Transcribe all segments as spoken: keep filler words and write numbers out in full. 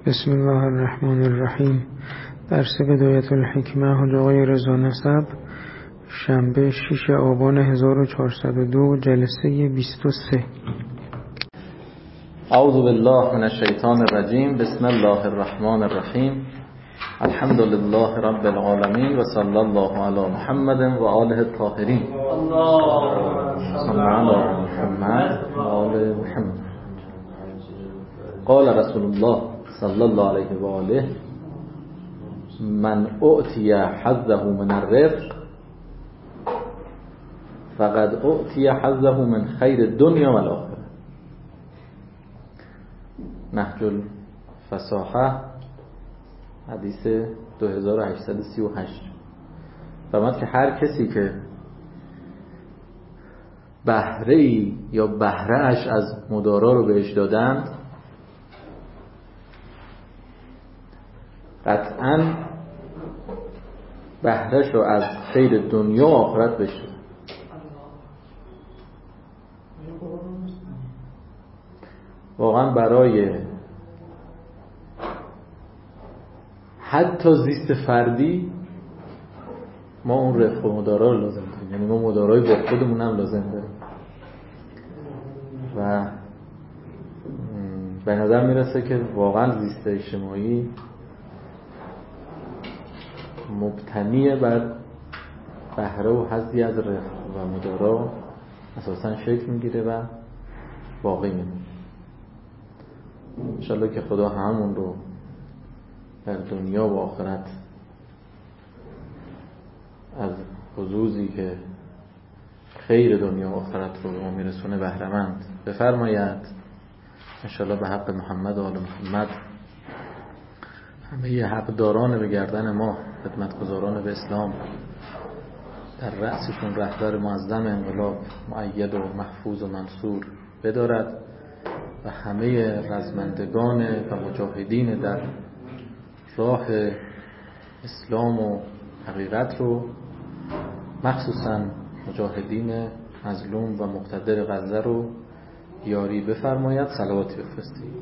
بسم الله الرحمن الرحیم. درس بدایت الحکمه حاج آقای رضا نسب، شنبه شش آبان هزار و چهارصد و دو، جلسه بیست و سه. اعوذ بالله من الشیطان الرجیم. بسم الله الرحمن الرحیم. الحمد لله رب العالمین و صلی الله علی محمد و آله الطاهرین. صلی علی محمد و آل محمد. قال رسول الله صلی الله علیه و آله: من اعطی حظه من الرزق فقد اعطی حظه من خیر الدنیا و الاخره. نهج الفصاحه حدیث دو هزار و هشتصد و سی و هشت. فرمود که هر کسی که بهره‌ای یا بهره‌اش از مدارا رو بهش دادند، قطعاً بهره‌ش رو از خیر دنیا و آخرت بهش داد. واقعاً برای حتی زیست فردی ما اون رفق و مدارا رو لازم داریم، یعنی ما مدارای با خودمون هم لازم داریم. و به نظر میرسه که واقعا زیست اجتماعی مبتنی بر بهره و حظی از رفق و مدارا اساسا شکل میگیره و باقی میمونه. انشالله که خدا همون رو در دنیا و آخرت از حظوظی که خیر دنیا و آخرت رو به ما میرسونه بهره‌مند بفرماید. انشالله به حق محمد و آل محمد همه ی حقداران به گردن ما، خدمتگزاران به اسلام، در رأسشون رهبر معظم انقلاب مؤید و محفوظ و منصور بدارد و همه رزمندگان و مجاهدین در راه اسلام و حقیقت رو، مخصوصا مجاهدین مظلوم و مقتدر غزه رو یاری بفرماید. صلواتی بفرستید.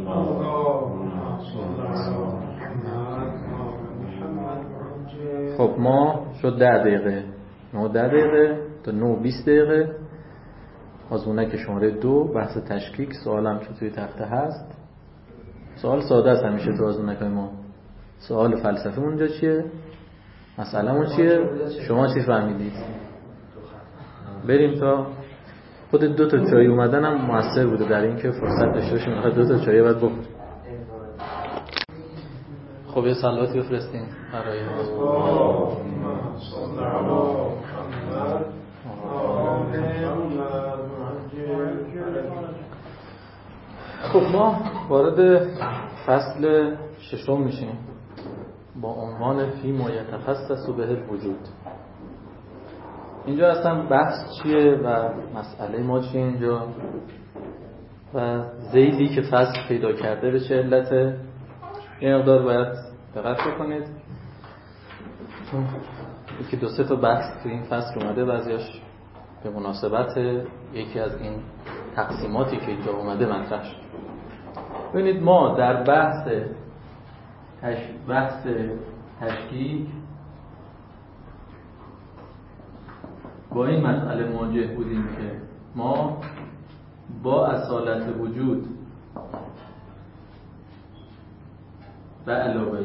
خب ما شد ده دقیقه، نه ده دقیقه تا نه بیست دقیقه. آزمونک شماره دو، بحث تشکیک. سوالم که توی تخته هست، سوال ساده است همیشه تو آزمونکای ما. سوال فلسفه اونجا چیه؟ مسئله اون چیه؟ شما چی فهمیدید؟ بریم تا خود دو تا چای اومدن هم موثر بوده در این که فرصت داشته باشیم میخواد دو تا چای بعد بخوریم. خب یه صلواتی بفرستین برای خب ما وارد فصل ششم میشیم با عنوان فی ما یتخصص به الوجود. اینجا اصلا بحث چیه و مسئله ما چیه اینجا و زیدی که فصل پیدا کرده به چه علته. این مقدار باید دقت بکنید چون یکی دو سه تا بحث تو این فصل اومده، بعضیاش به مناسبت یکی از این تقسیماتی که اینجا اومده مطرح شد. ببینید ما در بحث تش... بحث تشکیک با این مسئله مواجه بودیم که ما با اصالت وجود و علاوه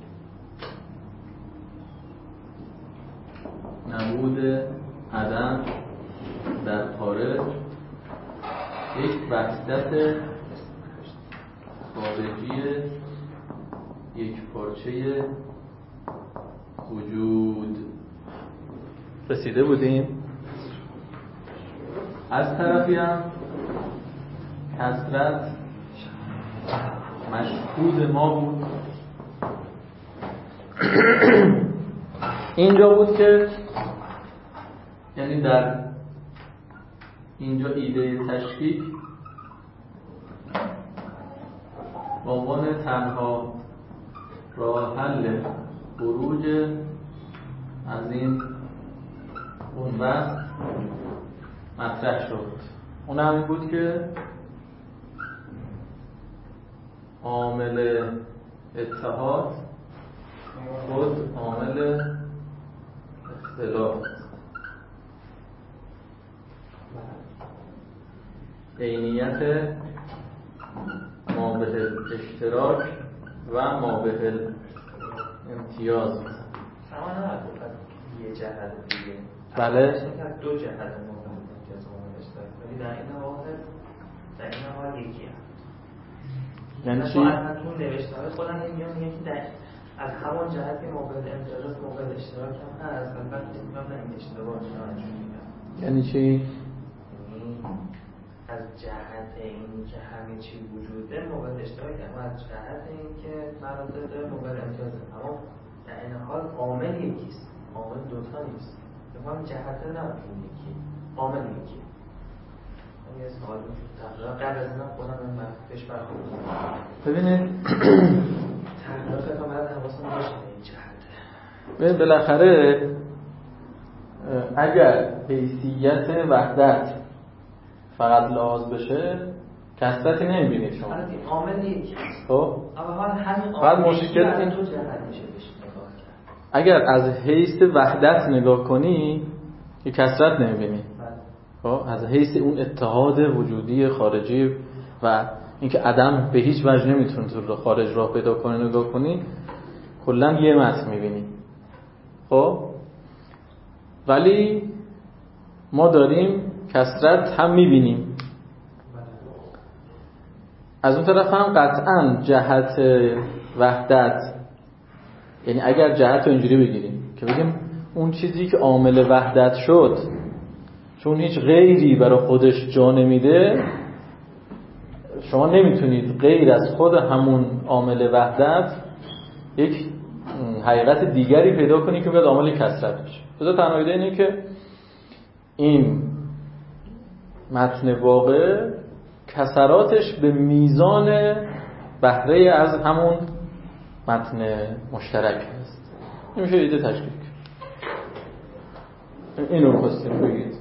نبود عدم در خارج یک وحدت خارجی یک پارچه وجود رسیده بودیم. از طرفی هم کثرت مشهود ما بود. اینجا بود که یعنی در اینجا ایده تشکیک به عنوان تنها راه حل خروج از این بنبست مطرح شد. اون هم این بود که عامل اتحاد خود عامل اختلاف، عینیت ما به اشتراک و ما به امتیاز. شما نه یه جهت دیگه، بله دو جهت ما به امتیاز و اشتراک، ولی در این واحد در این حال یکی هم. یعنی چی؟ اصلا تو نوشته های خودم میگم یکی در از همون جهت که موقع امتیاز موقع اشتراک هم هست، البته میگم نه این اشتباه شده. یعنی چی؟ از جهت این که همه چی وجوده موقع اشتراک هم، از جهت این که مراتب داره موقع امتیاز هم، اما در این حال عامل یکیست، عامل دوتا نیست. بخوام جهت نبود یکی، عامل یکی. یه سوال تقریبا قبل از اینا خودم این مفتش برخورد. ببینید تقریبا تا بعد حواسم باشه این جهته. ببین بالاخره اگر حیثیت وحدت فقط لحاظ بشه کثرتی نمیبینید شما. حالا این عامل یکی. خب اما حالا همین فقط عامل مشکل این تو جهت میشه بهش نگاه کرد. اگر از حیث وحدت نگاه کنی که کثرت نمیبینی. خب از حیث اون اتحاد وجودی خارجی و اینکه عدم به هیچ وجه نمیتونه تو خارج راه پیدا کنه نگاه کنی کلا یه متن میبینی. خب ولی ما داریم کثرت هم میبینیم. از اون طرف هم قطعا جهت وحدت، یعنی اگر جهت رو اینجوری بگیریم که بگیم اون چیزی که عامل وحدت شد چون هیچ غیری برای خودش جا نمیده، شما نمیتونید غیر از خود همون عامل وحدت یک حقیقت دیگری پیدا کنی که بیاد عامل کثرت بشه. بذار تنها ایده اینه که این متن واقع کثراتش به میزان بهره از همون متن مشترک هست. این میشه ایده تشکیل کرد. اینو خواستیم بگید.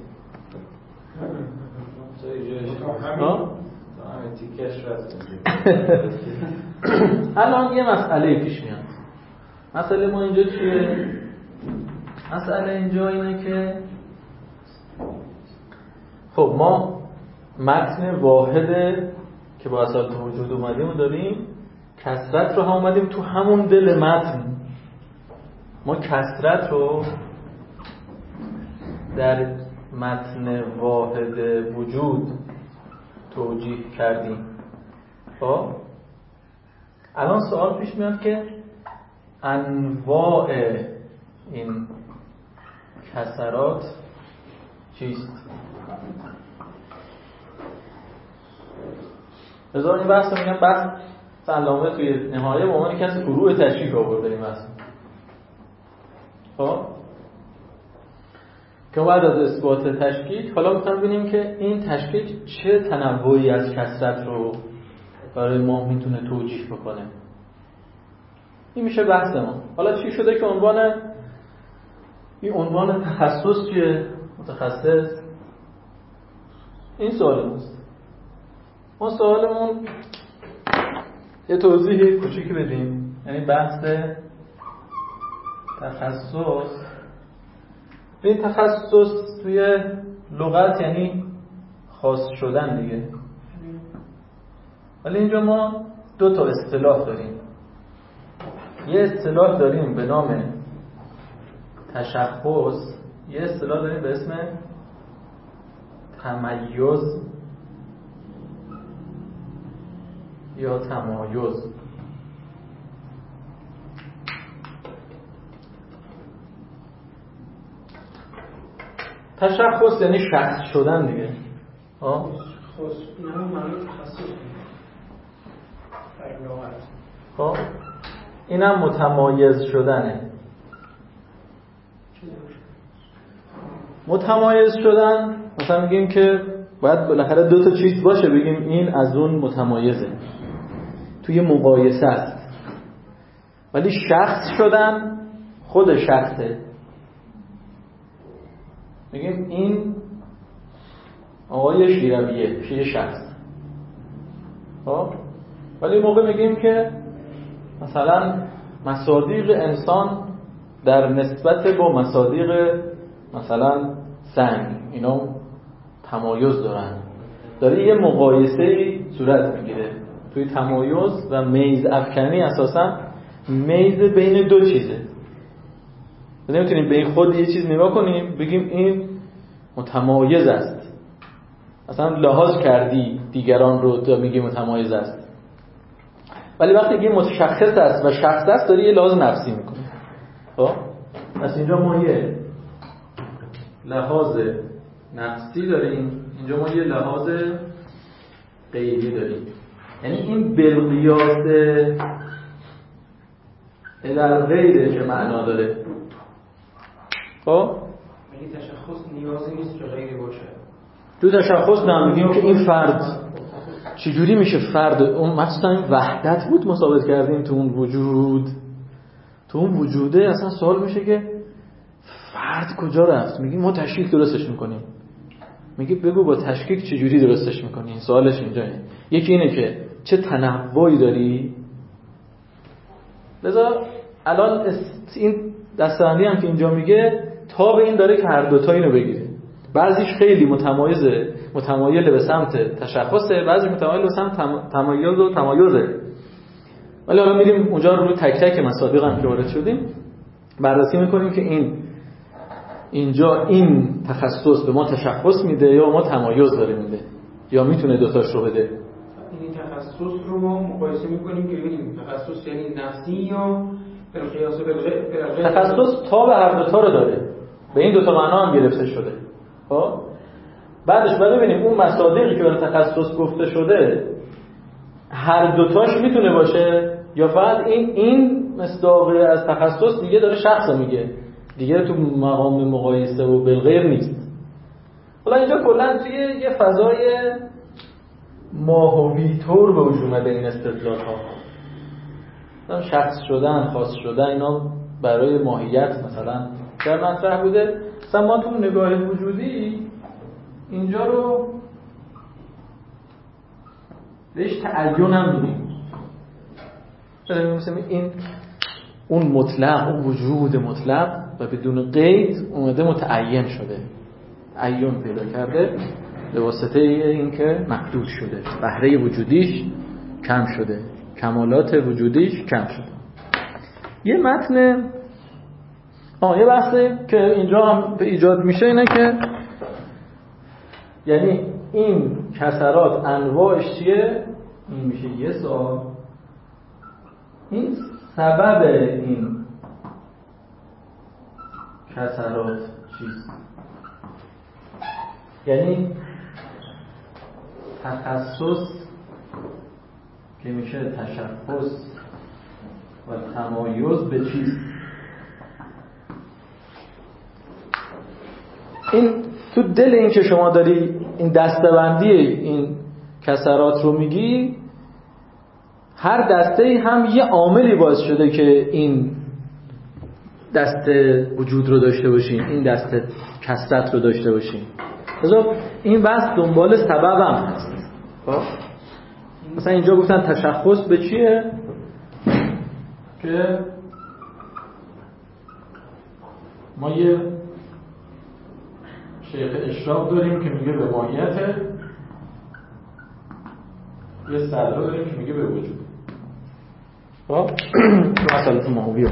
الان یه مسئله پیش میاد. مسئله ما اینجا چیه؟ مسئله اینجا اینه که خب ما متن واحده که با اصالت وجود اومدیم و داریم، کثرت رو هم اومدیم تو همون دل متن ما کثرت رو در متن واحد وجود توجیه کردیم. خب الان سوال پیش میاد که انواع این کثرات چیست؟ بذار این بحث رو میگم بحث علامه توی نهایه به عنوان یکی از فروع تشکیک آورده این بحث. خب که بعد از اثبات تشکیک حالا میخوایم ببینیم که این تشکیک چه تنوعی از کثرت رو برای ما میتونه توجیه بکنه. این میشه بحث ما. حالا چی شده که عنوان این عنوان تخصص چیه؟ متخصص این سوال ماست. ما سوالمون یه توضیح کوچیکی بدیم، یعنی بحث تخصص. این تخصص توی لغت یعنی خاص شدن دیگه. ولی اینجا ما دو تا اصطلاح داریم. یه اصطلاح داریم به نام تشخص، یه اصطلاح داریم به اسم تمیز یا تمایز. تشخص یعنی شخص شدن دیگه. ها؟ خاص این همون معنی تخصص در لغت. خب اینم متمایز شدنه. متمایز شدن مثلا میگیم که باید بالاخره دو تا چیز باشه بگیم این از اون متمایزه، توی مقایسه است. ولی شخص شدن خود شخصه. میگیم این آقای شیرویه، شیه شخص. خب ولی موقع میگیم که مثلا مصادیق انسان در نسبت با مصادیق مثلا سنگ اینا تمایز دارن، داره یه مقایسه صورت میگیره. توی تمایز و میز افکنی اساسا میز بین دو چیزه. نمیتونیم به این خود یه چیز نگاه کنیم بگیم این متمایز است، اصلا لحاظ کردی دیگران رو تا میگی متمایز است. ولی وقتی میگی متشخص است و شخص است داری یه لحاظ نفسی میکنه. خب پس اینجا ما یه لحاظ نفسی داریم، اینجا ما یه لحاظ غیبی داریم. یعنی این بالقیاس در غیره که معنا داره. خب میگی تشخص نیازی نیست که غیری باشه. تو تشخص نمیگیم که این فرد چجوری میشه فرد، اون مخصوصا این وحدت بود ما ثابت کردیم تو اون وجود، تو اون وجوده اصلا سوال میشه که فرد کجا رفت؟ میگیم ما تشکیک درستش میکنیم. میگی بگو با تشکیک چجوری درستش میکنی؟ این سوالش اینجاست. یکی اینه که چه تنوعی داری. لذا الان این دسته‌بندی هم که اینجا میگه تا به این داره که هر دوتا اینو بگیره. بعضیش خیلی متمایزه، متمایل به سمت تشخصه، بعضیش متمایل به سمت تمایز و تمایزه. ولی حالا میریم اونجا رو تک تک مصادیق هم که وارد شدیم بررسی میکنیم که این اینجا این تخصص به ما تشخص میده یا ما تمایز داره میده یا میتونه دوتاش رو بده. این تخصص رو ما مقایسه میکنیم که ببینیم تخصص یعنی نفسی یا بالقیاس بالغیب. تخصص تا به هر دوتا رو داره، به این دوتا معنا هم گرفته شده. خب بعدش بعد ببینیم اون مصادیقی که به تخصص گفته شده هر دوتاش میتونه باشه یا فقط این این مصداق از تخصص دیگه داره شخص میگه، دیگه تو مقام مقایسه و بالغیر نیست. حالا اینجا کلا توی یه فضای ماهوی طور به وجود اومده این استدلال ها. شخص شدن، خاص شدن اینا برای ماهیت مثلا در مطرح بوده. مثلا ما تو نگاه وجودی اینجا رو بهش تعین هم میدیم. مثلا این اون مطلق، اون وجود مطلق و بدون قید اومده متعین شده، عیون پیدا کرده به واسطه این که محدود شده، بهره وجودیش کم شده، کمالات وجودیش کم شده. یه متن آه یه بحثی که اینجا هم به ایجاد میشه اینه که یعنی این کسرات انواعش چیه؟ این میشه یه سوال. این سبب این کسرات چیست؟ یعنی تخصص که میشه تشخص و تمایز به چیست؟ این تو دل این که شما داری این دسته‌بندی این کسرات رو میگی، هر دسته هم یه عاملی باعث شده که این دسته وجود رو داشته باشین، این دسته کسرت رو داشته باشین. لذا این بحث دنبال سبب هم هست. مثلا اینجا گفتن تشخص به چیه؟ که ما یه شیخ اشراق داریم که میگه به ماهیته، یه صدر داریم که میگه به وجود. خب مسئله ماهویه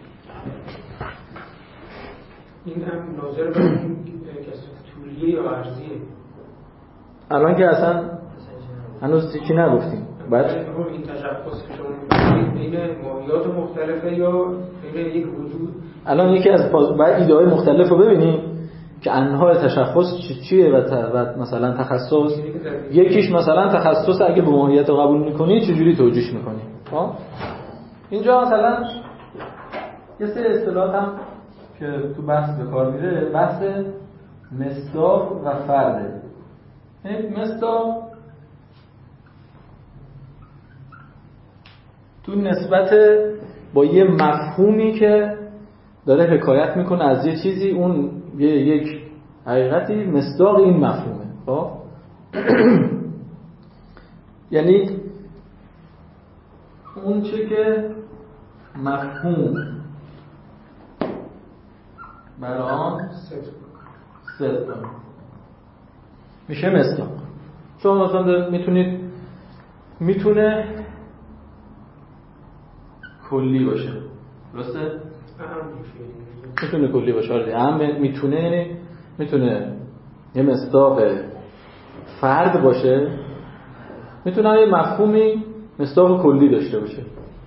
این هم ناظر به این طولیه یا عرضیه. الان که اصلا هنوز چی نگفتیم. بعد این تشخص که شما بین ماهیات مختلفه یا بین یک وجود. الان یکی از بعد ایده های مختلف رو ببینیم که انواع تشخص چی چیه و, ت... و مثلا تخصص. یکیش مثلا تخصص اگه به ماهیت رو قبول میکنی چجوری توجیهش میکنی. ها اینجا مثلا یه سری اصطلاحات هم که تو بحث به کار میره، بحث مصداق و فرده. این مصداق تو نسبت با یه مفهومی که داره حکایت میکنه از یه چیزی، اون یه یک حقیقتی مصداق این مفهومه. خب یعنی اون چه که مفهوم بر آن صدق میشه مصداق. شما مثلا میتونید میتونه کلی باشه، درسته؟ میتونه کلی باشه. آره هم میتونه میتونه یه مصداق فرد باشه، میتونه یه مفهومی مصداق کلی داشته باشه.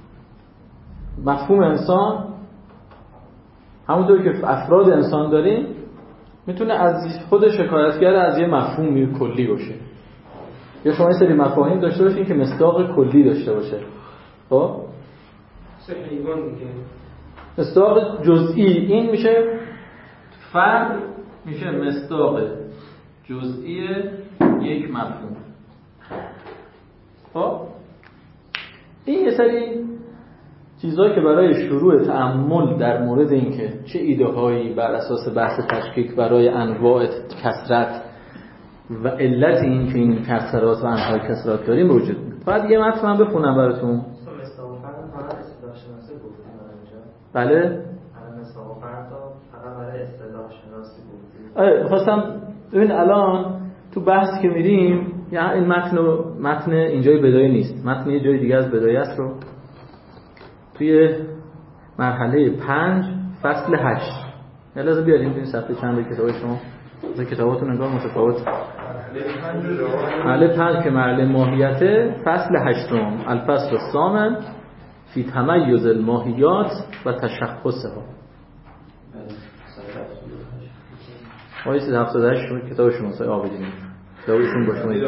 مفهوم انسان همونطور که افراد انسان داریم میتونه از خود شکایتگر از یه مفهومی کلی باشه، یا شما یه سری مفاهیم داشته باشین که مصداق کلی داشته باشه. خب حیوان دیگه مصداق جزئی این میشه فرد، میشه مصداق جزئی یک مفهوم. خب این یه سری چیزایی که برای شروع تأمل در مورد اینکه چه ایده هایی بر اساس بحث تشکیک برای انواع کثرت و علت این که این کثرات و انواع کثرات داریم وجود میاد. بعد یه متن من بخونم براتون. بله آره خواستم ببین الان تو بحث که میریم یا این متن متن اینجای بدایه نیست، متن یه جای دیگه از بدایه است رو توی مرحله پنج فصل هشت. یا لازم بیاریم این صفحه چند کتاب شما از کتاباتون انگار متفاوت. مرحله پنج که مرحله ماهیته، فصل هشتم الفصل الثامن فی تمیز الماهیات و تشخصها. آیه سیصد و هفتاد و هشت کتاب شما سای آبدینی کتابشون با شما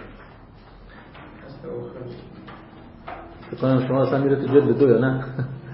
بکنم. شما اصلا میره تو جلد دو یا نه؟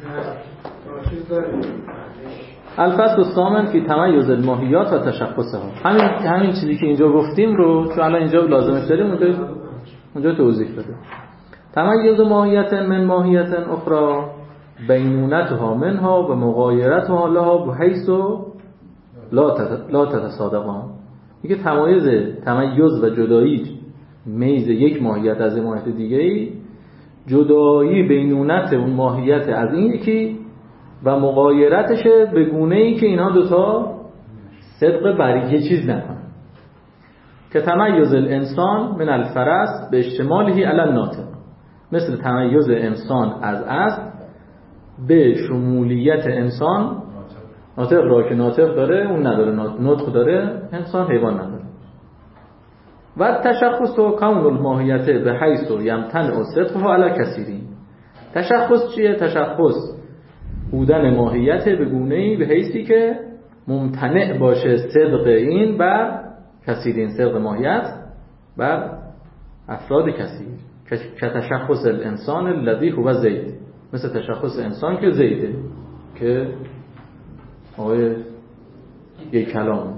الفصل الثامن فی تمیز الماهیات و تشخصها. همین همین چیزی که اینجا گفتیم رو چون الان اینجا لازمش داریم اونجا اونجا توضیح بده. تمیز ماهیت من ماهیت اخرى بینونتها منها و مغایرتها لها بحیث لا تتصادقان. میگه تمایز تمیز و جدایی میز یک ماهیت از ماهیت دیگه‌ای، جدایی بینونت اون ماهیت از این یکی و مغایرتشه به گونه‌ای که اینا دوتا صدق بر یه چیز نکنن. که تمیز الانسان من الفرس به اشتماله علی الناطق، مثل تمیز انسان از اسب به شمولیت انسان. ناطق را که ناطق داره اون نداره، نطق داره انسان، حیوان نداره. و تشخص و کون الماهیت به حیث و یمتنع و صدقها علی کثیرین. تشخص چیه؟ تشخص بودن ماهیت به گونه‌ای به حیثی که ممتنع باشه صدق این بر کثیرین، صدق ماهیت بر افراد کثیر. که تشخص الانسان الذی هو زید، مثل تشخص انسان که زیده، که آقای یک کلام.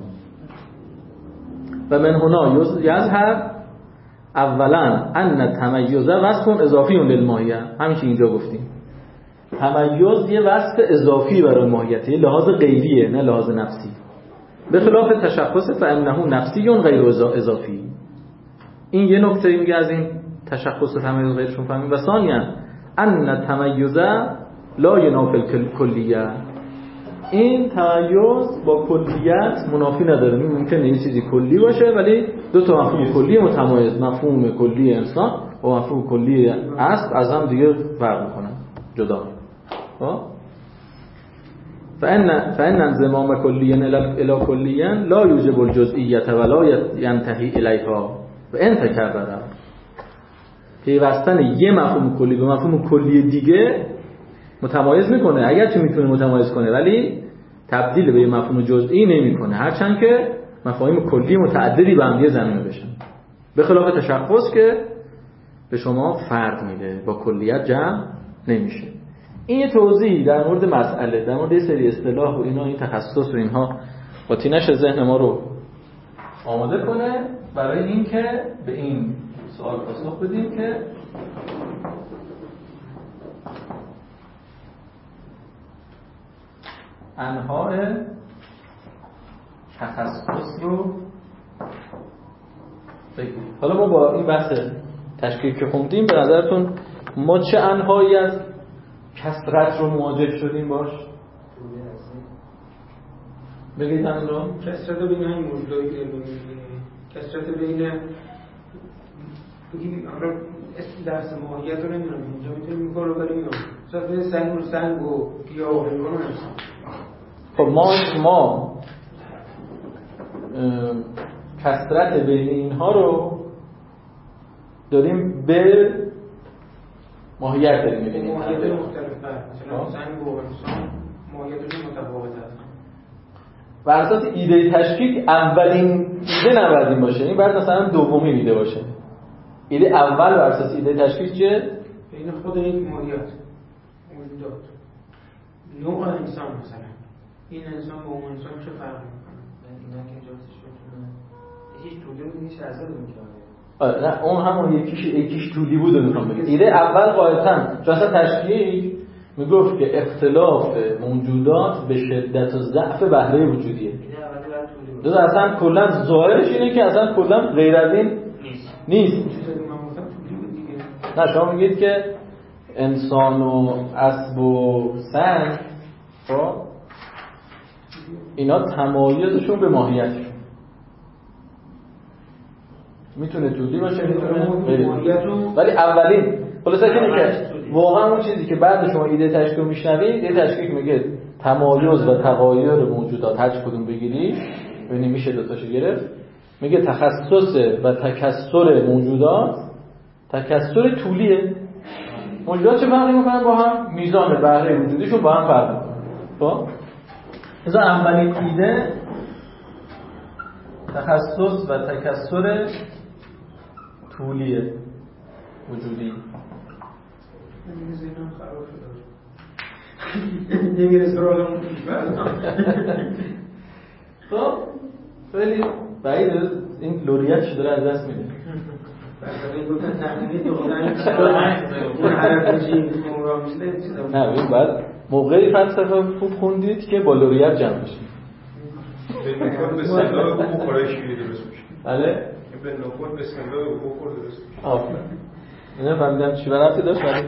و من هنا یظهر اولا ان تمیز وصف اضافی للماهیه. همین که اینجا گفتیم تمیز یه وصف اضافی برای ماهیته، لحاظ غیریه نه لحاظ نفسی. به خلاف تشخص فانه نفسی غیر اضافی. این یه نکته میگه از این تشخص و تمیز غیرشون فهمیم. و ثانیا ان تمیز لا ینافی الکلیه. این تمیز با کلیت منافی نداره. ممکنه یه چیزی کلی باشه ولی دو تا مفهوم کلی متمایز، مفهوم کلی انسان و مفهوم کلی اسب از هم دیگه فرق میکنن، جدا. ها فان فان انضمام کلی الی کلی لا یوجب الجزئیه ولا ینتهی الیها و ان تکرر. پیوستن یه مفهوم کلی به مفهوم کلی دیگه متمایز میکنه، اگرچه میتونه متمایز کنه ولی تبدیل به یه مفهوم جزئی نمیکنه، هرچند که مفاهیم کلی متعددی به هم دیگه ضمیمه بشن. به خلاف تشخص که به شما فرد میده، با کلیت جمع نمیشه. این یه توضیح در مورد مسئله، در مورد یه سری اصطلاح و اینا، این تخصص و اینها قاطینش ذهن ما رو آماده کنه برای اینکه به این سوال پاسخ بدیم که انواع تخصص رو بگیم. حالا ما با این بحث تشکیل که خوندیم به نظرتون ما چه انواعی از کثرت رو مواجه شدیم باش؟ بگید همین رو. کثرت بین این موجودایی که می‌بینیم، کثرت بین بگیم حالا درس ماهیت رو نمیدونم اینجا میتونیم این کار رو بریم مثلا بین سنگ و سنگ و گیاه و حیوان و انسان. خب ما ما کثرت بین اینها رو داریم به ماهیت داریم می‌بینیم. ماهیت مختلفه، مثلا سنگ و انسان ماهیتشون متفاوته هستن. بر اساس ایده تشکیک اولین ایده نباید این باشه، این باید مثلا دومین ایده باشه. ایده اول بر اساس ایده تشکیک چیه؟ بین خود یک ماهیت موجودات نوع انسان مثلا این انسان با اون انسان چه فرقی میکنه؟ اینا که اینجا بسش بتونه یکیش طولی بود یکیش عرضه میکنه. آره نه اون همون یکیش یکیش طولی بود رو میخوام بگم. ایده اول قاعدتاً چون اصلا تشکیک میگفت که اختلاف موجودات به شدت و ضعف بهره وجودیه. ایده اولی باید طولی بود. دو اصلا کلا ظاهرش اینه که اصلا کلا غیر از این نیست. نیست. نه شما میگید که انسان و اسب و سنگ خب اینا تمایزشون به ماهیتشون میتونه طولی باشه میتونه غیر ولی اولین خلاصه اینه که واقعا اون چیزی که بعد شما ایده تشکیک میشنوید ایده تشکیک میگه تمایز و تغایر موجودات هر کدوم بگیری ببینید میشه دو تاشو گرفت. میگه تخصص و تکثر موجودات تکثر طولیه. موجودات چه فرقی میکنن با هم؟ میزان بهره وجودیشون با هم فرق میکنن. خب از اولین ایده تخصص و تکثر طولیه وجودی. این ذهنم خراب شده. نمیره سرالمون پیش بردم. خب خیلی بعید این لوریت شده داره از دست میده. نه ببین بعد موقعی فلسفه خوب خوندید که با لوریت جمع بشید. به نکات به سنداد و بخوره شیری درست میشه. بله؟ به نکات به سنداد و بخوره درست میشه. آفرین. اینا فهمیدم چی برابطی داشت ولی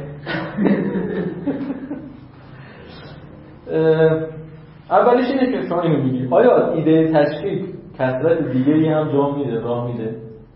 اولیش اینه که شما اینو میگی آیا ایده تشکیک کثرت دیگه‌ای هم جا میده راه میده؟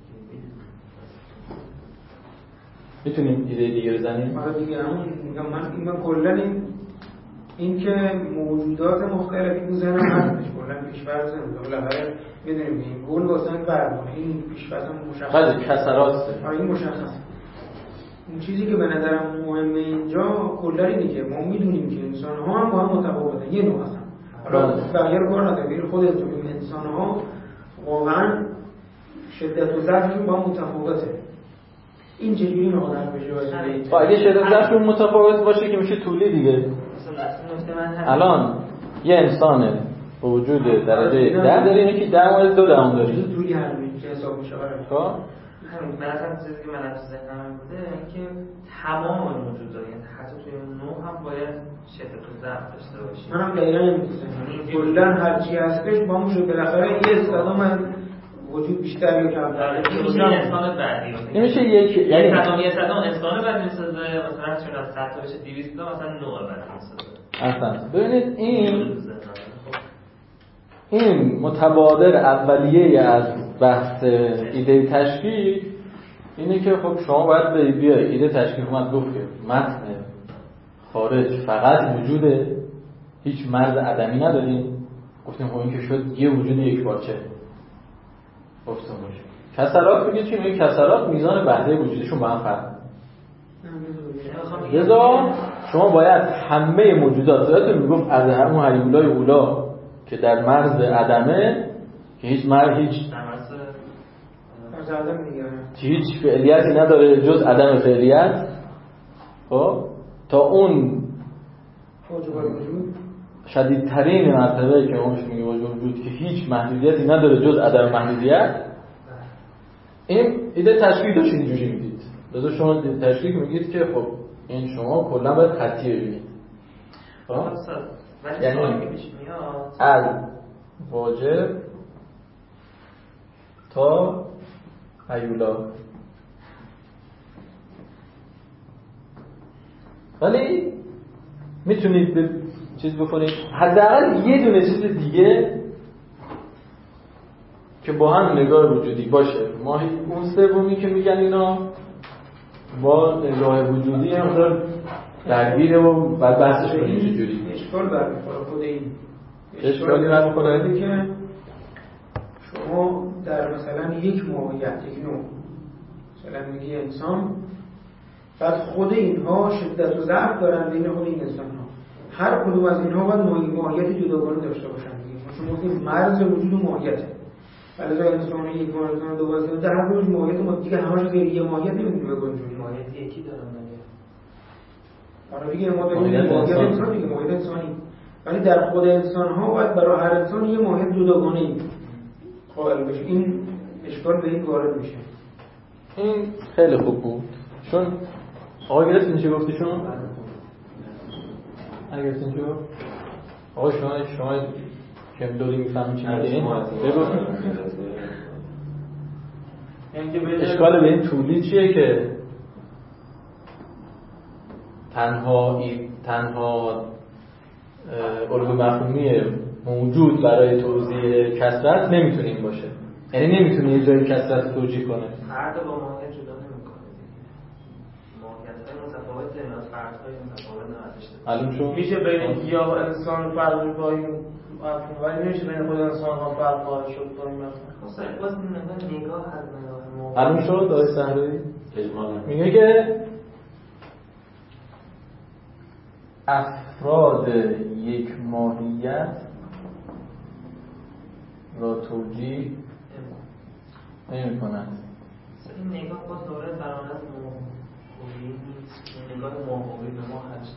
میتونیم ایده دیگه رو بزنیم؟ آره دیگه همون میگم من من کلا این این که موجودات مختلفی تو ذهنم هستش کلا پیش‌فرض نمی‌کنم بالاخره میدونیم این گل واسه فرق این پیش‌فرض مشخصه. خیلی کسراته. آره این مشخصه. اون چیزی که به نظرم مهمه اینجا کلا اینه که ما میدونیم که انسان‌ها هم با هم متفاوتن یه نوع هستن. حالا بقیه رو کار نداره ولی خود انسان‌ها واقعا شدت و ضعفشون با هم متفاوته. این چجوری نقدر بشه؟ با اگه شدت ضعفشون متفاوت باشه که میشه طولی دیگه. الان یه انسانه با وجود درجه ده داره اینه که ده مورد دو دهم داره. طولی هم میشه حساب میشه برای. خب همین مثلا چیزی که من از ذهنم بوده اینکه تمام موجودات یعنی حتی توی نوع هم باید شدت و ضعف داشته باشه. منم دقیقاً اینجوریه. کلا هر چی هستش با همون بالاخره یه صدام وجود بیشتر یا کمتر. این میشه انسان بعدی. این میشه یک یعنی صدام یه صدام انسان بعدی میسازه مثلا چون از صد تا بشه دویست تا مثلا نوع بعدی میسازه. اصلا ببینید این این متبادر اولیه از بحث ایده تشکیک اینه که خب شما باید بیای ایده تشکیک اومد گفت که متن خارج فقط وجوده هیچ مرز عدمی نداریم. گفتیم خب این که شد یه وجود یک پارچه گفتم باشه. کسرات بگید چی؟ میگه کسرات میزان بهره وجودشون با هم فرق داره. لذا شما باید همه موجودات یادتون میگفت از همون هیولای اولا که در مرز عدمه که هیچ مرز هیچ هیچ فعلیتی نداره جز عدم فعلیت خب تا اون شدیدترین مرتبه که اونش میگه وجود که هیچ محدودیتی نداره جز عدم محدودیت. این ایده تشکیک داشت اینجوری میدید. لذا شما تشکیک میگید که خب این شما کلا باید خطی ببینید. خب یعنی از واجب تا هیولا ولی میتونید به چیز بکنید حداقل یه دونه چیز دیگه که با هم نگاه وجودی باشه. ما اون سومی که میگن اینا با نگاه وجودی هم دار درگیره و بعد بحثش کنیم چجوری اشکال برمیخوره. خود این اشکالی برمیخوره که شما در مثلا یک موقعیت یک نوع مثلا میگی انسان، بعد خود اینها شدت و ضعف دارن بین خود این انسان ها، هر کدوم از اینها باید نوعی ماهیت جداگانه داشته باشن دیگه. شما گفتید مرز وجود و ماهیته، ولی از انسان یک ماهیت دو واسه در هر کدوم ماهیت ما دیگه همش غیر یه ماهیت نمیتونه بگنجونه. ماهیت یکی دارن دیگه. آره دیگه ما داریم ماهیت انسان دیگه، ماهیت انسانی، ولی در خود انسان ها باید برای هر انسان یه ماهیت جداگانه ای قائل بشه. این اشکال به این وارد میشه. این خیلی خوب بود چون آقا گرفتین چی گفتی شما؟ اگه گرفتین چی گفت؟ آقا شما شما که دوری میفهمین چی میگه بگو. اشکال به این طولی چیه که تنها ای تنها علوم مفهومی موجود برای توضیح کثرت نمیتونه این باشه، یعنی نمیتونه یه جایی کثرت توجیه کنه. فرد با ماهیت جدا نمیکنه. ماهیت‌های متفاوته اینا، فردهای متفاوت نداشته. معلوم شد میشه بین گیاه و انسان فرق با این مفهوم، ولی نمیشه بین خود انسان ها فرق قائل شد با این مفهوم. خب باز نگاه از نگاه معلوم شد آقای صحرایی میگه که افراد یک ماهیت را توجیه نمی کنند. این نگاه باز دوره برانه از ماهوی نیست، نگاه ماهوی به ما هرچی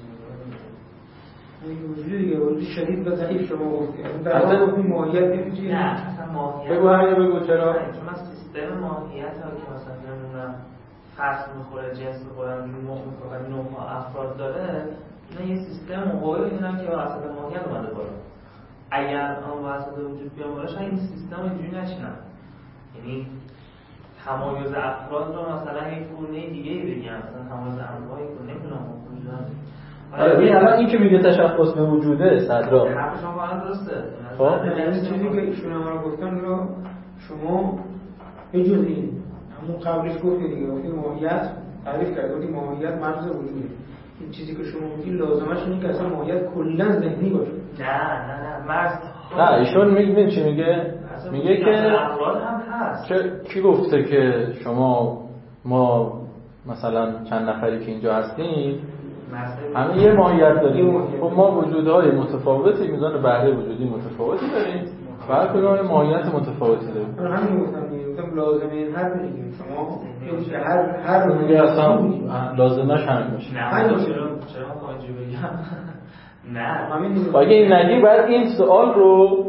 این وجود دیگه وجود شدید و ضعیف شما گفتید در واقع گفتید ماهیت نمیشه. نه اصلا ماهیت بگو همینو بگو چرا؟ چون من سیستم ماهیت ها که مثلا نمونم فصل میخوره، جنس میخوره، نوع میخوره، نوع ها افراد داره، اینا یه سیستم مقابل اینم که وسط ماهیت اومده بالا. اگر آن وسط وجود بیان بالا شاید این سیستم اینجوری نشینم، یعنی تمایز افراد رو مثلا یک گونه دیگه ای بگم، مثلا تمایز انواع یک گونه نمیدونم وجودن. آره این الان این که میگه تشخص به وجوده صدرا حرف شما واقعا درسته. خب این چیزی که ایشون ما گفتن رو شما به جز این همون قبلش گفتید دیگه، گفتید ماهیت تعریف کردید، گفتید ماهیت مرز وجوده. این چیزی که شما میگید لازمش اینه که اصلا ماهیت کلا ذهنی باشه. نه نه نه مرز نه ایشون میگه چی میگه؟ میگه که افراد هم هست. چه کی گفته که شما ما مثلا چند نفری که اینجا هستیم همه یه ماهیت داریم؟ خب ما وجودهای متفاوتی، میزان بهره وجودی متفاوتی داریم و هر کدوم ماهیت متفاوتی داریم. من همین گفتم میگم لازمه این حرف میگیم شما که هر هر میگه اصلا لازمش همین باشه. نه چرا چرا ما اینجوری بگم؟ نه همین اگه این نگی بعد این سوال رو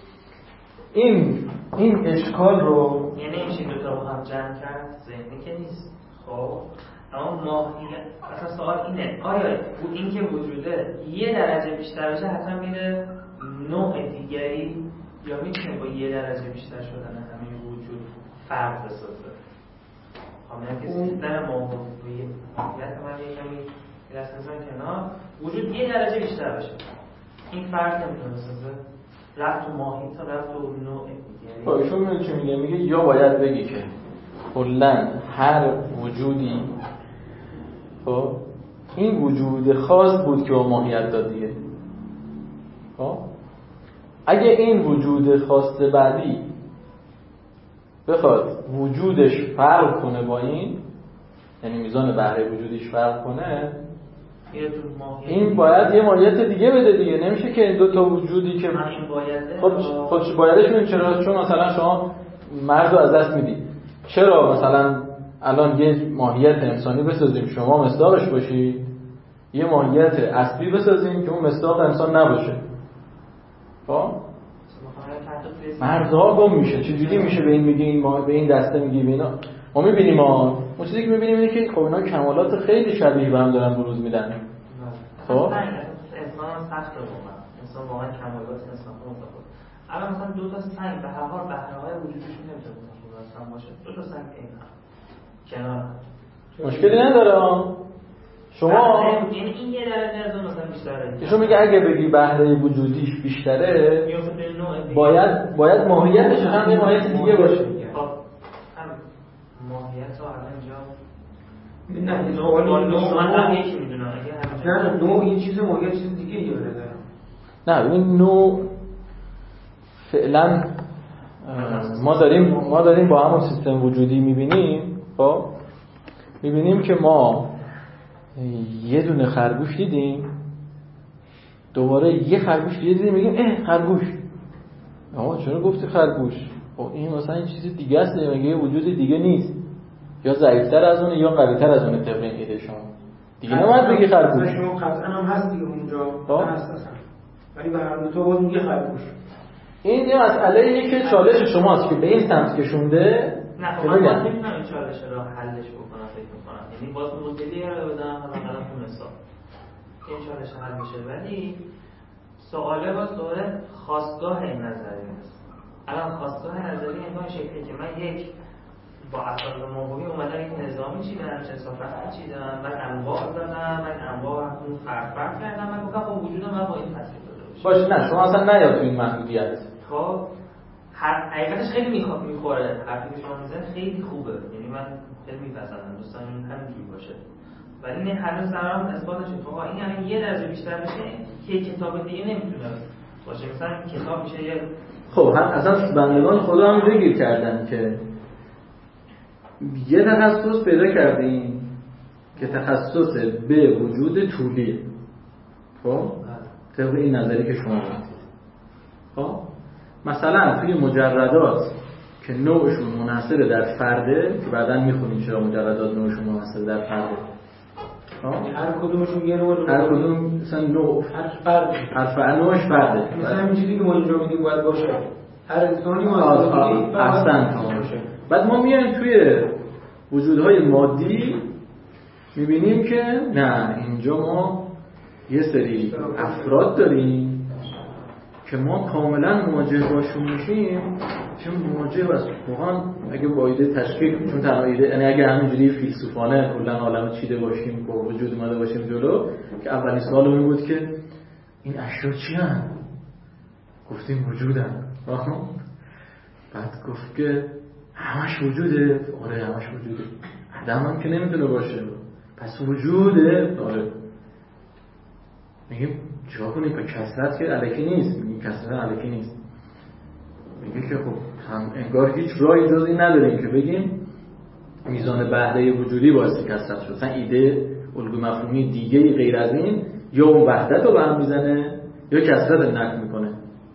این این اشکال رو یعنی نمیشه دو تا با هم جمع کرد، ذهنی که نیست. خب اما ماهیت اصلا سوال اینه آیا این که وجوده یه درجه بیشتر بشه حتما میره نوع دیگری، یا میتونه با یه درجه بیشتر شدن همین وجود فرق بسازه؟ خب که سیستم ماهیت ماهیت من یه کمی دست بزن کنار، وجود یه درجه بیشتر بشه این فرق نمیتونه بسازه؟ رفت تو ماهیت تا رفت تو نوع دیگری. خب ایشون میگه چی میگه؟ میگه یا باید بگی که کلاً هر وجودی خب این وجود خاص بود که با ماهیت داد دیگه. خب اگه این وجود خاص بعدی بخواد وجودش فرق کنه با این، یعنی میزان بهره وجودیش فرق کنه، این باید یه ماهیت دیگه بده دیگه. نمیشه که این دو تا وجودی که خود خودش بایدش میدونی چرا؟ چون مثلا شما مرز رو از دست میدی. چرا مثلا الان یه ماهیت انسانی بسازیم شما مصداقش باشی، یه ماهیت اصلی بسازیم که اون مصداق انسان نباشه؟ خب مرزها گم میشه. چجوری میشه به این میگی این ما به این دسته میگی به اینا؟ ما میبینیم ما اون چیزی که میبینیم اینه که خب اینا کمالات خیلی شبیه به هم دارن بروز میدن. خب انسان سخته واقعا، انسان واقعا کمالات انسان متفاوت. الان مثلا دو تا سنگ به هر حال بهره‌های وجودشون نمیتونه متفاوت باشه. دو تا سنگ این هم کنار مشکلی نداره. شما یعنی این یه درجه از اون مثلا بیشتره. ایشون میگه اگه بگی بهره وجودیش بیشتره باید باید ماهیتش هم یه ماهیت دیگه باشه. خب هم ماهیت رو الان اینجا نه سوال نوع هم یکی میدونم. نه نوع یه چیز ماهیت چیز دیگه یه داره. نه ببین نوع فعلا ما داریم ما داریم با همون سیستم وجودی میبینیم. خب میبینیم که ما یه دونه خرگوش دیدیم، دوباره یه خرگوش دیگه دیدیم، میگیم اه خرگوش. اما چرا گفتی خرگوش؟ خب این مثلا این چیز دیگه است، میگه یه وجود دیگه نیست، یا ضعیف‌تر از اونه یا قوی‌تر از اونه طبق این ایده شما. دیگه نمیاد بگی خرگوش. شما قطعا هم هست دیگه اونجا هست اصلا. ولی به هر دو تا باز میگه خرگوش. این یه مسئله‌ایه که چالش شماست که به این سمت کشونده. نه خب من نمیتونم این چالش رو حلش بکنم فکر می‌کنم. یعنی باز مدلی رو بدم حالا مثلا تو مثال این چالش حل میشه، ولی سواله باز دوره خواستگاه این نظریه است. الان خواستگاه نظریه این شکلی که من یک با اساس موهومی اومدم یک نظامی چیدم، چه صفحه چیدم، من انواع دادم، من انواع رو فرق فرق کردم، من گفتم خب وجود من با این تصویر داده باشه. باشه نه شما اصلا نیاد تو این محدودیت. خب هر حقیقتش خیلی میخواد میخوره، حرفی که شما میزنید خیلی خوبه، یعنی من خیلی میپسندم، دوست دارم این همینجوری باشه. ولی نه هنوز درام اثبات نشد. آقا این یعنی یه درجه بیشتر بشه که کتاب دیگه نمیتونه باشه. مثلا کتاب میشه یه خب اصلا بندگان خدا هم بگیر کردن که یه تخصص پیدا کردیم که تخصص به وجود طولیه. خب طبق این نظری که شما گفتید. خب مثلا توی مجردات که نوعشون منحصر در فرده که بعداً میخونیم چرا مجردات نوعشون منحصر در فرده. هر کدومشون یه نوع هر کدوم مثلا نوع هر فرد هر فرد نوعش فرده. مثلا همین چیزی که ما اینجا میگیم باید باشه. هر انسانی ما احسن تمام باشه. بعد ما میایم توی وجودهای مادی میبینیم که نه اینجا ما یه سری افراد داریم که ما کاملا مواجه باشون میشیم، چون مواجه بس واقعا اگه با ایده تشکیل، چون تنها ایده یعنی اگه همینجوری فیلسوفانه کلا عالمو چیده باشیم با وجود اومده باشیم جلو، که اولین سوال این بود که این اشیا چی هن؟ گفتیم وجودن. بعد گفت که همش وجوده. آره همش وجوده. آدم هم که نمیتونه باشه، پس وجوده. آره میگیم چیکار کنیم؟ به کثرت که الکی نیست. میگیم کثرت الکی نیست. میگه که خب هم انگار هیچ راهی جز این نداریم که بگیم میزان بهره وجودی باعث کثرت شد. مثلا ایده الگوی مفهومی دیگه غیر از این یا اون وحدت رو به هم میزنه یا کثرت رو نفی میکنه.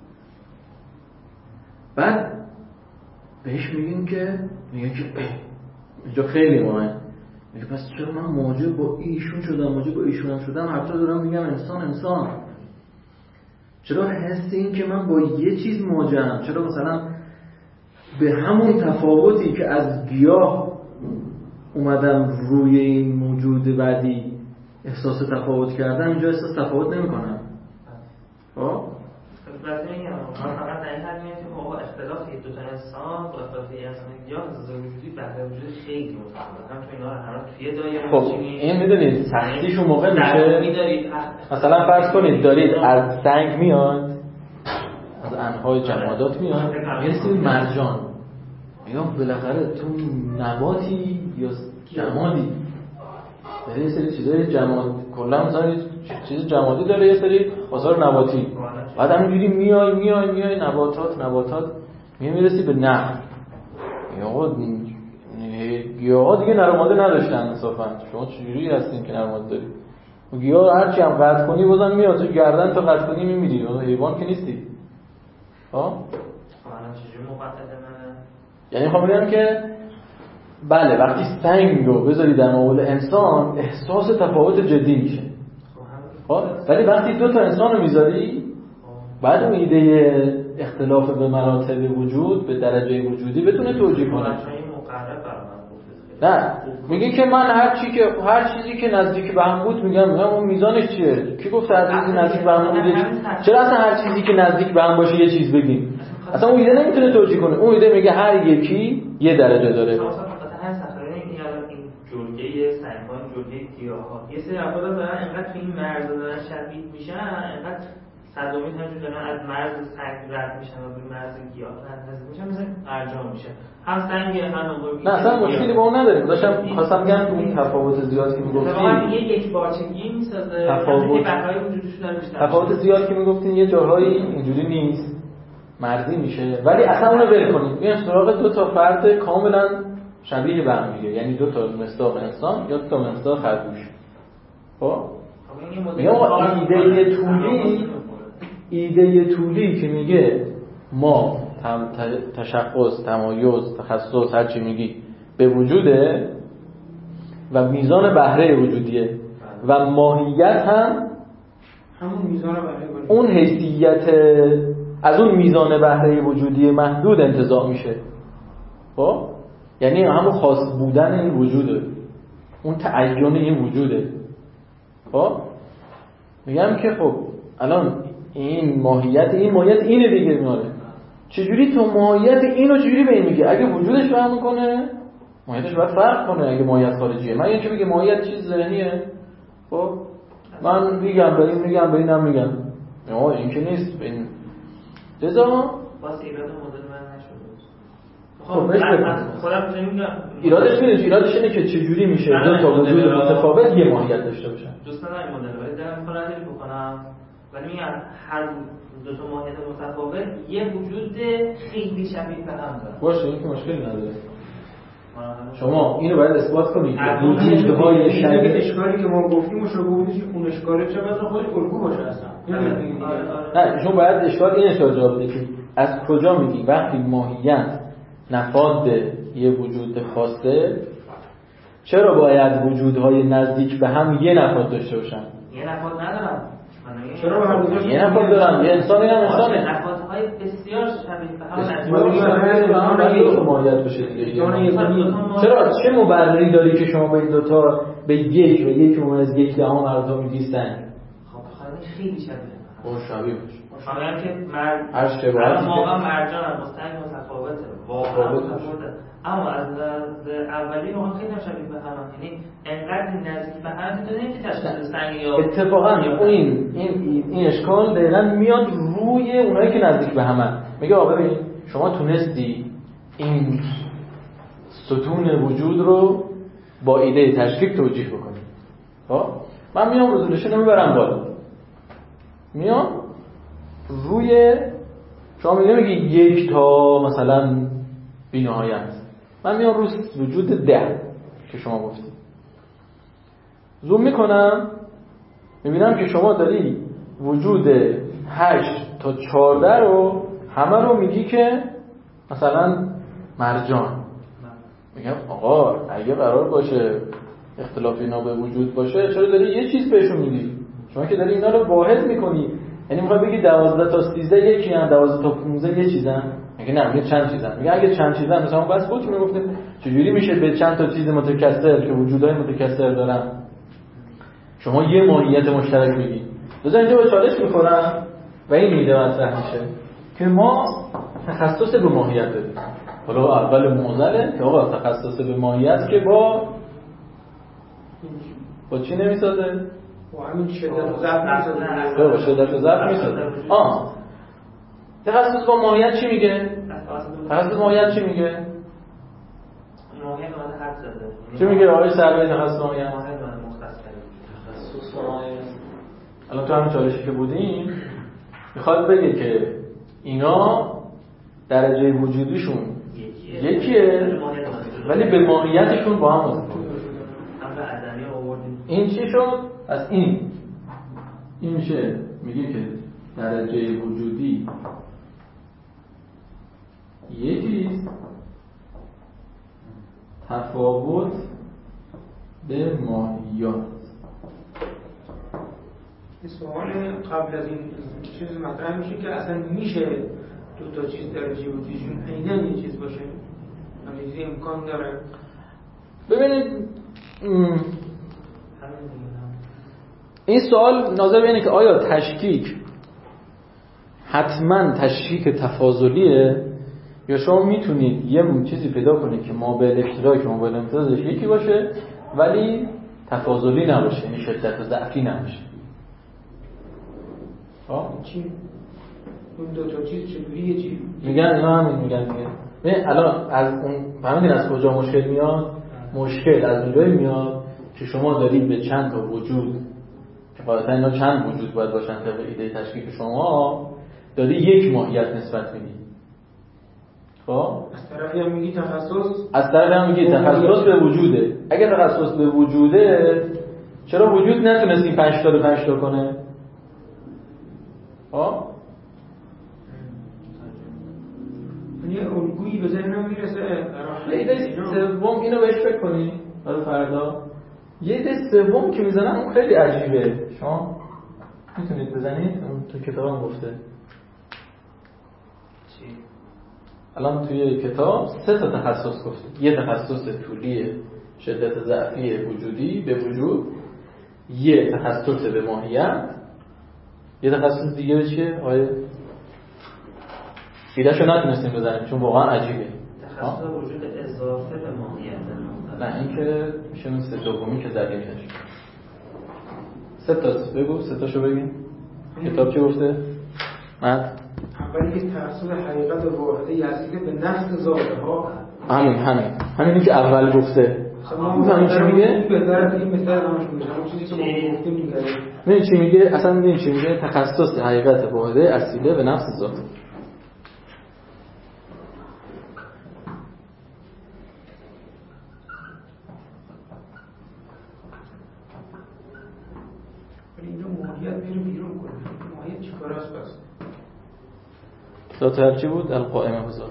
بعد بهش میگیم که میگه که اینجا خیلی مهمه. میگه پس چرا من مواجه با ایشون شدم، مواجه با ایشون شدم، حتی دارم میگم انسان انسان. چرا حس این که من با یه چیز مواجهم؟ چرا مثلا به همون تفاوتی که از گیاه اومدم روی این موجود بعدی احساس تفاوت کردم، اینجا احساس تفاوت نمی‌کنم. خب البته میگم ما فقط در این حد میگیم که با اختلاف یک دو تا انسان با اختلاف یک انسان گیاه از وجودی بهره وجودی خیلی متفاوته. هم تو اینا رو هر توی دایره خب این میدونید سختیش اون موقع میشه مثلا فرض کنید دارید از سنگ میاد، از انواع جمادات میاد، میرسید مرجان، میگم بالاخره تو نباتی یا جمادی داره، یه سری چیزای جماد کلا مثلا چیز جمادی داره، یه سری آثار نباتی. بعد همینجوری میای میای میای نباتات نباتات میرسی به نخل. یا گیاها دیگه نرماده نداشتن انصافا. شما چجوری هستین که نرماده دارید؟ گیاه هرچی هم قطع کنی بازم میاد تو گردن، تا قطع کنی میمیری. حیوان که نیستی. ها؟ الان چجوری مقدمه؟ یعنی میخوام بگم که بله وقتی سنگ رو بذاری در مقابل انسان احساس تفاوت جدی میشه. خب ولی وقتی دو تا انسان رو میذاری بعد اون ایده اختلاف به مراتب وجود به درجه وجودی بتونه توجیه کنه. نه میگه که من هر چی که هر چیزی که نزدیک به هم بود میگم میگم اون میزانش چیه؟ کی گفت هر چیزی نزدیک به هم بوده؟ چرا اصلا هر چیزی که نزدیک به هم باشه یه چیز بگیم؟ اصلا اون ایده نمیتونه توجیه کنه. اون ایده میگه هر یکی یه درجه داره. جلگه سنگ‌ها جلگه گیاها. یه سری افراد دارن انقدر تو این مرز دارن شبیه میشن، انقدر صدومین همجور دارن از مرز سنگ رد میشن و به مرز گیاه نزدیک میشن، مثلا ارجاع میشه. هم سنگ هم انگور. نه اصلا مشکلی با اون نداریم. داشتم خواستم بگم اون تفاوت زیاد که میگفتیم واقعا یه یک بارچگی میسازه، تفاوت بقای وجودش داره بیشتر. تفاوت زیاد که میگفتین یه جاهایی اینجوری نیست، مرزی میشه، ولی اصلا اونو ول کنید. میان سراغ دو تا فرد کاملا شبیه به هم دیگه، یعنی دو تا مصداق انسان یا دو تا مصداق خرگوش. خب یا ایده طولی ایده طولی که میگه ما تشخص، تمایز، تخصص، هر چی میگی به وجوده و میزان بهره وجودیه و ماهیت هم همون میزان بهره وجودی، اون حیثیت از اون میزان بهره وجودی محدود انتزاع میشه. خب یعنی همون خاص بودن این وجوده، اون تعین این وجوده. خب میگم که خب الان این ماهیت این ماهیت اینه دیگه. میاره چجوری تو ماهیت اینو چجوری به این میگه؟ اگه وجودش فرق میکنه ماهیتش باید فرق کنه. اگه ماهیت خارجیه، من یعنی که بگه ماهیت چیز ذهنیه، خب من میگم به این میگم به اینم میگم، نه این که نیست. به این جزا واسه ایراد مدل من نشده. خب بهش بگم خودم میگم ایرادش میشه ایرادش اینه که چجوری میشه دو تا وجود متفاوت یه ماهیت داشته باشن. دوست ندارم این مدل رو دارم کاری بکنم، ولی میگم هر دو تا ماهیت متفاوت یه وجود خیلی شبیه به هم داره. باشه این که مشکلی نداره. شما اینو باید اثبات کنید که وجودهای شبیه اشکالی که ما گفتیم شو گفتید اون اشکاله چه مثلا خودش الگو باشه اصلا. نه شما باید اشکال این اشکال جواب بدید که از کجا میگی وقتی ماهیت نفاد یه وجود خاصه چرا باید وجودهای نزدیک به هم یه نفاد داشته باشن؟ یه نفاد ندارم. چرا به هر دو یه نفاد دارن؟ یه انسانی هم انسانه. نفادهای بسیار شبیه به هم نزدیک به ماهیت بشه دیگه. چرا چه مبرری داری که شما به این دو تا به یک و یک ممیز یک دهم مراتب میگی سنگ؟ خب خیلی شبیه. او شبیه باشه. شما که مرد هر شباهتی واقعا مرجان هم با سنگ متفاوته. واقعا متفاوته. اما از اولی واقعا خیلی شبیه به هم، یعنی انقدر نزدیک به هم که تو نمی‌تونی تشخیص سنگ یا اتفاقا این این این اشکال دقیقاً میاد روی اونایی که نزدیک به همن. میگه آقا ببین شما تونستی این ستون وجود رو با ایده تشکیک توجیه بکنی. خب من میام رزولوشن رو میبرم بالا، میام روی شما میگه میگه یک تا مثلا بی‌نهایت، من میام روی وجود ده که شما گفتید زوم میکنم میبینم که شما داری وجود هشت تا چهارده رو همه رو میگی که مثلا مرجان. میگم آقا اگه قرار باشه اختلاف اینا به وجود باشه چرا داری یه چیز بهشون میگی؟ شما که داری اینا رو واحد میکنی، یعنی میخوای بگی دوازده تا سیزده یکی هم، دوازده تا پانزده یه چیزن؟ میگه نه، میگه چند چیزن. میگه اگه چند چیزن مثلا بس بود میگفتیم چجوری میشه به چند تا چیز متکثر که وجودهای متکثر دارن شما یه ماهیت مشترک بگی؟ بذار اینجا به چالش میخورم و این ایده مطرح میشه که ما تخصص به ماهیت داریم. حالا اول معضله که آقا تخصص به ماهیت که با با چی نمیسازه؟ با همین شدت و ضعف نمیسازه. با شدت و ضعف میسازه. آه تخصص با ماهیت چی میگه؟ تخصص ماهیت چی میگه؟ ماهیت ماده حد زده. چی میگه آقای سربی تخصص ماهیت؟ تخصص ماهیت الان تو همین چالشی که بودیم میخواد بگه که اینا درجه وجودیشون یکیه ولی به ماهیتشون با هم متفاوته. این چی شد؟ از این این میشه میگه که درجه وجودی یکیست، تفاوت به ماهیت. سوال قبل از این چیز مطرح میشه که اصلا میشه دو تا چیز درجه وجودیشون عیناً یه چیز باشه؟ همین امکان داره؟ ببینید این سوال ناظر به اینه که آیا تشکیک حتما تشکیک تفاضلیه یا شما میتونید یه چیزی پیدا کنید که مابعد اشتراک مابعد امتیازش یکی باشه ولی تفاضلی نباشه، یعنی شدت و ضعفی نباشه. ها چی؟ اون دو تا چیز چجوریه چی؟ میگن اینا همین میگن میگن. ببین الان از اون فهمیدین از کجا مشکل میاد؟ مشکل از اونجایی میاد که شما دارید به چند تا وجود که قاعدتا اینا چند وجود باید باشن طبق ایده تشکیک شما داری یک ماهیت نسبت میدی. خب از طرفی هم میگی تخصص، از طرفی هم میگی تخصص به وجوده. اگه تخصص به وجوده چرا وجود نتونستیم پنج تا رو پنج تا کنه؟ ها یه الگویی به ذهنم میرسه. ایده سوم اینو بهش فکر کنی برای فردا. یه ایده سوم که میزنن اون خیلی عجیبه. شما میتونید بزنید؟ اون تو کتابم گفته. چی؟ الان توی کتاب سه تا تخصص گفته. یه تخصص طولی شدت ضعفی وجودی به وجود، یه تخصص به ماهیت، یه تخصص دیگه به چیه؟ آیه ایدهشو نتونستیم بزنیم چون واقعا عجیبه. تخصص وجود اضافه به ماهیت. نه این که میشه اون سه دومی که زدیم نشه. سه تاست بگو، سه تاشو بگیم. کتاب چی گفته؟ من اولی که تخصص حقیقت واحده یزیده به نفس ذاته ها. همین همین همینی که اول گفته. میفهمی چی میگه؟ بهتره این مثال همش میشه. همون چیزی که ما گفتیم میگه. ببین چی میگه؟ اصلا ببین چی میگه؟ تخصص حقیقت واحده اصیله به نفس ذات. اینجا ماهیت میره بیرون کنه. ماهیت چی کار است پس؟ ذات هرچی بود القائمه به ذات.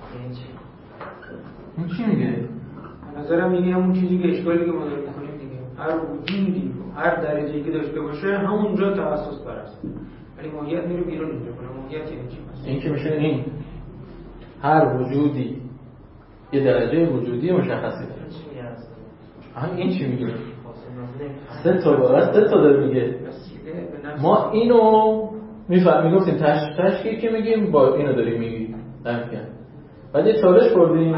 این چی میگه؟ به نظرم اینه همون چیزی که اشکالی که ما داریم می‌کنیم دیگه. هر وجودی هر درجه‌ای که داشته باشه همونجا تخصص پرست. ولی ماهیت میره بیرون اینجا کنه. ماهیت یعنی چی مثلا؟ این که میشه این هر وجودی یه درجه وجودی مشخصی داره. همین این چی میگه؟ سه تا بار سه تا داره میگه. ما اینو میفهمیم میگفتیم تش تشکیل که میگیم با اینو داریم میگیم. نمیگم. بعد یه چالش خوردیم.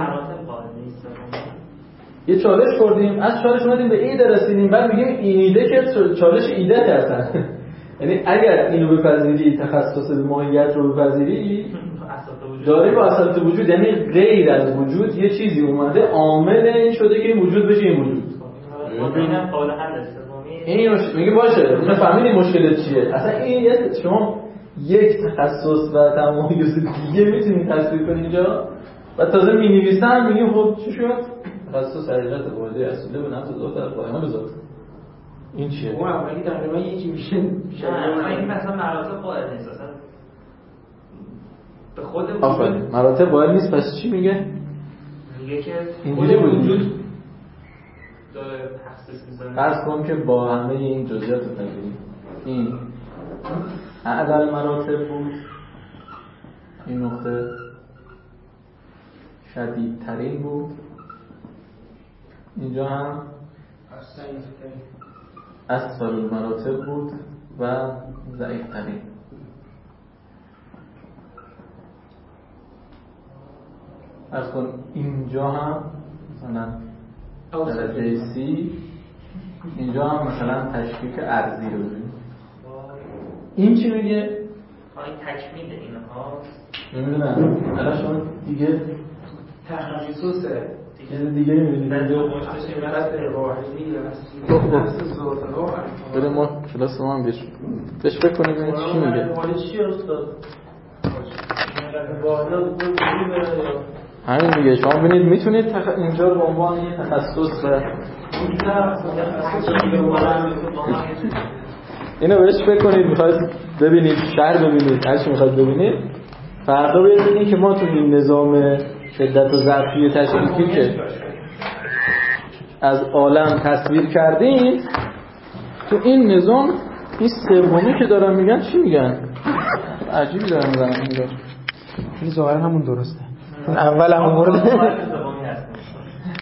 یه چالش خوردیم از چالش اومدیم به ایده رسیدیم بعد میگیم این ایده که چالش ایده هستن. یعنی اگر اینو بپذیری تخصص ماهیت رو بپذیری داری با اصالت وجود، یعنی غیر از وجود یه چیزی اومده عامل این شده که این وجود بشه این وجود. اینم قابل حل این میگه باشه ما فهمیدیم مشکلت چیه. اصلا این شما یک تخصص و تمایز دیگه میتونید تصویر کنید اینجا و تازه می‌نویسن میگه خب چی شد؟ تخصص حقیقت واحده اصیله به نفس ذات در قائمه به ذات. این چیه؟ اون اولی تقریبا یکی میشه میشه این مثلا مراتب قائل نیست اصلا به خود آفرین مراتب قائل نیست. پس چی میگه؟ میگه که اینجوری وجود داره تخصیص می‌ذاره. فرض کن که با همه این جزئیات رو ببینیم این اعلی مراتب بود، این نقطه شدیدترین بود، اینجا هم اسفل المراتب بود و ضعیفترین. فرض کن اینجا هم مثلا درجه سی، اینجا هم مثلا تشکیک ارضی رو ببینیم. این چی میگه؟ این تکمیل اینها نمیدونم الان شما دیگه تخصص چیز دیگه میبینید اینجا حقیقت واحدی اصیله ذات ها. بریم ما کلاس ما هم بیش بهش فکر کنید ببینید چی میگه. مال چی استاد؟ واحدات بود همین دیگه شما ببینید میتونید تخ... اینجا رو به عنوان یه تخصص و اینو بهش فکر کنید. میخواید ببینید شهر ببینید هر چی میخواید ببینید فردا ببینید که ما تو این نظام شدت و ظرفی تشکیکی که از عالم تصویر کردیم تو این نظام این سومی که دارن میگن چی میگن؟ عجیبی دارن میگن اینجا. این ظاهرا همون درسته. اول همون مورد